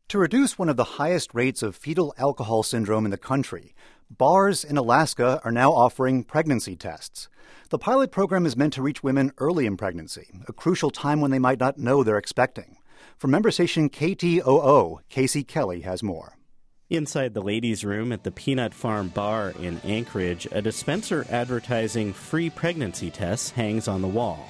To reduce one of the highest rates of fetal alcohol syndrome in the country, bars in Alaska are now offering pregnancy tests. The pilot program is meant to reach women early in pregnancy, a crucial time when they might not know they're expecting. From member station KTOO, Casey Kelly has more. Inside the ladies' room at the Peanut Farm Bar in Anchorage, a dispenser advertising free pregnancy tests hangs on the wall.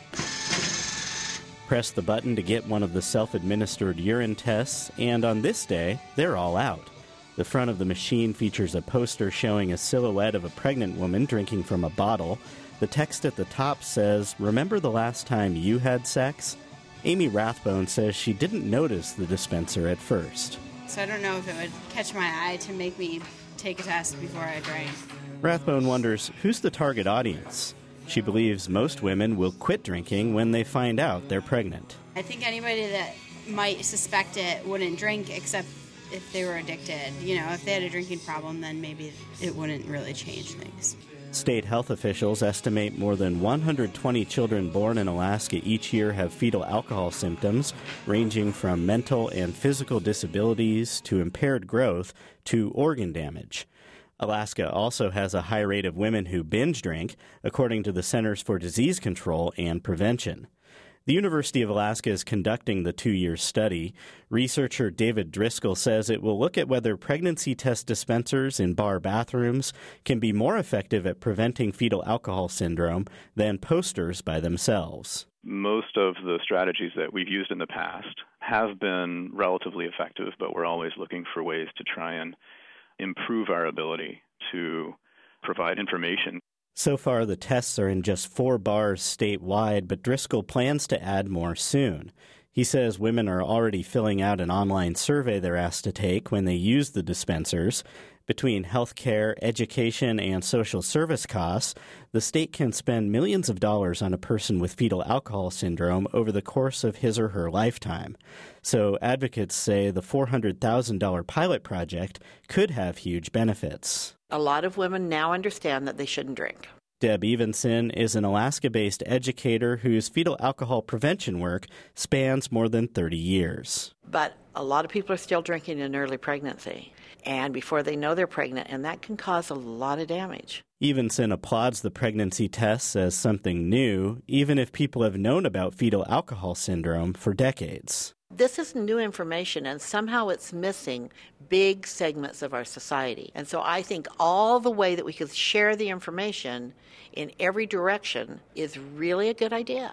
Press the button to get one of the self-administered urine tests, and on this day, they're all out. The front of the machine features a poster showing a silhouette of a pregnant woman drinking from a bottle. The text at the top says, "Remember the last time you had sex?" Amy Rathbone says she didn't notice the dispenser at first. So I don't know if it would catch my eye to make me take a test before I drank. Rathbone wonders who's the target audience. She believes most women will quit drinking when they find out they're pregnant. I think anybody that might suspect it wouldn't drink except if they were addicted. You know, if they had a drinking problem, then maybe it wouldn't really change things. State health officials estimate more than 120 children born in Alaska each year have fetal alcohol symptoms, ranging from mental and physical disabilities to impaired growth to organ damage. Alaska also has a high rate of women who binge drink, according to the Centers for Disease Control and Prevention. The University of Alaska is conducting the 2-year study. Researcher David Driscoll says it will look at whether pregnancy test dispensers in bar bathrooms can be more effective at preventing fetal alcohol syndrome than posters by themselves. Most of the strategies that we've used in the past have been relatively effective, but we're always looking for ways to try and improve our ability to provide information. So far, the tests are in just 4 bars statewide, but Driscoll plans to add more soon. He says women are already filling out an online survey they're asked to take when they use the dispensers. Between health care, education, and social service costs, the state can spend millions of dollars on a person with fetal alcohol syndrome over the course of his or her lifetime. So advocates say the $400,000 pilot project could have huge benefits. A lot of women now understand that they shouldn't drink. Deb Evenson is an Alaska-based educator whose fetal alcohol prevention work spans more than 30 years. But a lot of people are still drinking in early pregnancy and before they know they're pregnant, and that can cause a lot of damage. Evenson applauds the pregnancy tests as something new, even if people have known about fetal alcohol syndrome for decades. This is new information, and somehow it's missing big segments of our society. And so I think all the way that we could share the information in every direction is really a good idea.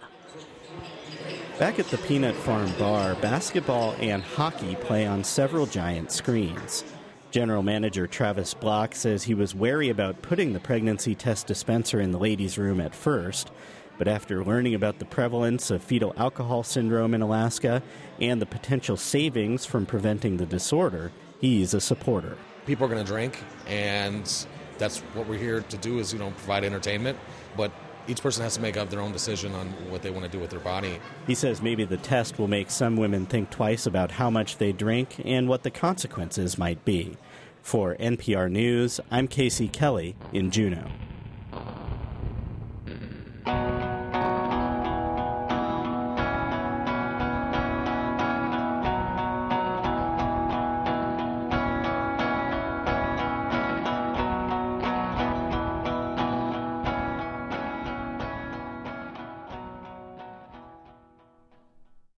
Back at the Peanut Farm Bar, basketball and hockey play on several giant screens. General Manager Travis Block says he was wary about putting the pregnancy test dispenser in the ladies' room at first, but after learning about the prevalence of fetal alcohol syndrome in Alaska and the potential savings from preventing the disorder, he's a supporter. People are going to drink, and that's what we're here to do is, provide entertainment, but each person has to make up their own decision on what they want to do with their body. He says maybe the test will make some women think twice about how much they drink and what the consequences might be. For NPR News, I'm Casey Kelly in Juneau.